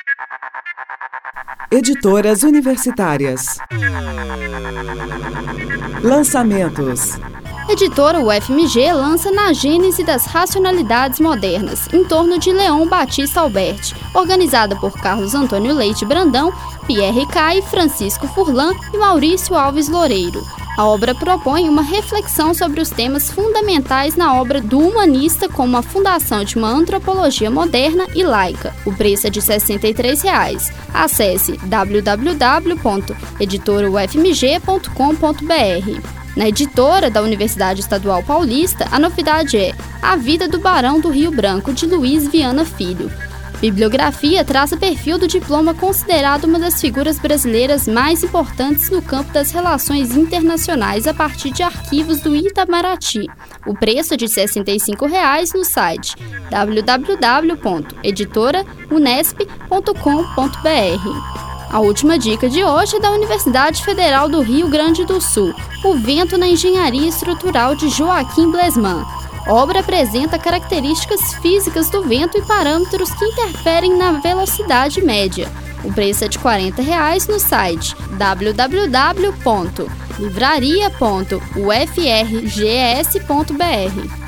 Editoras universitárias. Lançamentos. Editora UFMG lança Na Gênese das Racionalidades Modernas, em torno de Leon Batista Alberti, organizada por Carlos Antônio Leite Brandão, Pierre Cay, Francisco Furlan e Maurício Alves Loureiro. A obra propõe uma reflexão sobre os temas fundamentais na obra do humanista, como a fundação de uma antropologia moderna e laica. O preço é de R$ 63. Acesse www.editoraufmg.com.br. Na editora da Universidade Estadual Paulista, a novidade é A Vida do Barão do Rio Branco, de Luiz Viana Filho. Bibliografia traça perfil do diploma considerado uma das figuras brasileiras mais importantes no campo das relações internacionais a partir de arquivos do Itamaraty. O preço é de R$ 65 no site www.editoraUnesp.com.br. A última dica de hoje é da Universidade Federal do Rio Grande do Sul, O Vento na Engenharia Estrutural, de Joaquim Blesman. A obra apresenta características físicas do vento e parâmetros que interferem na velocidade média. O preço é de R$ 40 no site www.livraria.ufrgs.br.